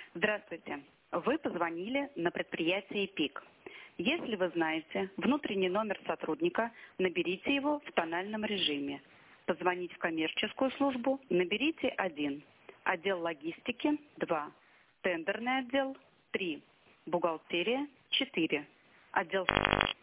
Здравствуйте. Вы позвонили на предприятие ПИК. Если вы знаете внутренний номер сотрудника, наберите его в тональном режиме. Позвонить в коммерческую службу наберите 1. Отдел логистики 2. Тендерный отдел 3. Бухгалтерия 4. Отдел